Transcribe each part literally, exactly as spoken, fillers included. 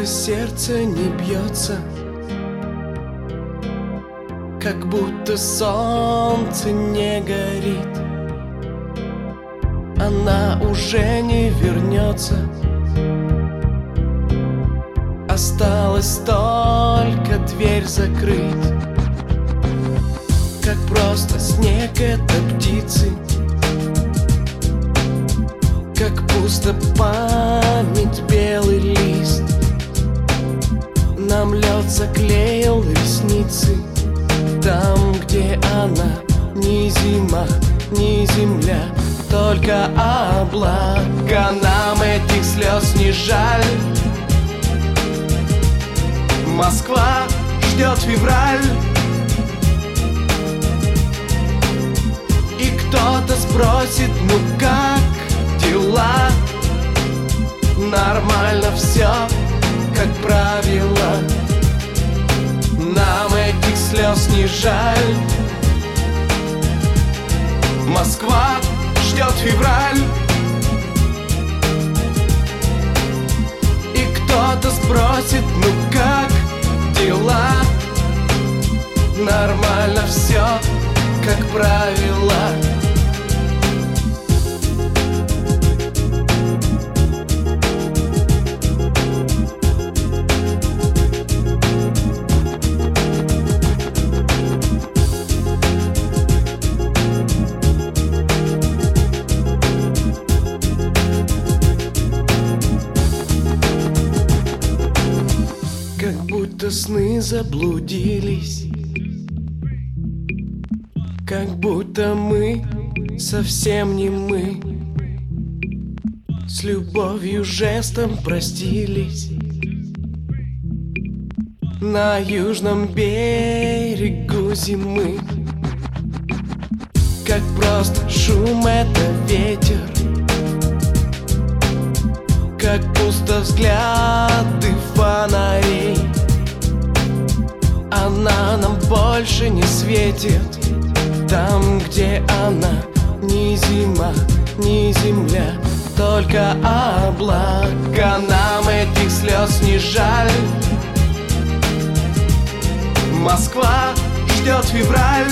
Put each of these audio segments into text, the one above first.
сердце не бьется, как будто солнце не горит. Она уже не вернется, осталось только дверь закрыть. Как просто снег — это птицы, как пусто память — белый лист. Нам лед заклеил ресницы там, где она ни зима, ни земля, только облака. Нам этих слез не жаль. Москва ждет февраль, и кто-то спросит: ну как дела? Нормально все, как правило. Нам этих слез не жаль. Москва ждет февраль, и кто-то спросит: ну как дела? Нормально все, как правило. Как будто сны заблудились, как будто мы совсем не мы. С любовью жестом простились на южном берегу зимы. Как просто шум — это ветер, как пусто взгляды фонарей. Она нам больше не светит там, где она ни зима, ни земля, только облака. Нам этих слез не жаль. Москва ждет февраль,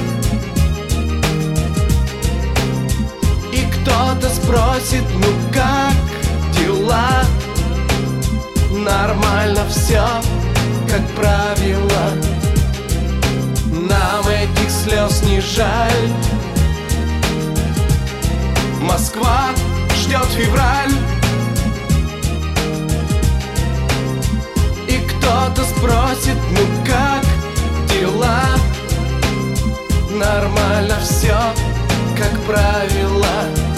и кто-то спросит: ну как дела? Нормально все, как правило. Нам этих слез не жаль. Москва ждет февраль, и кто-то спросит: ну как дела? Нормально все, как правило.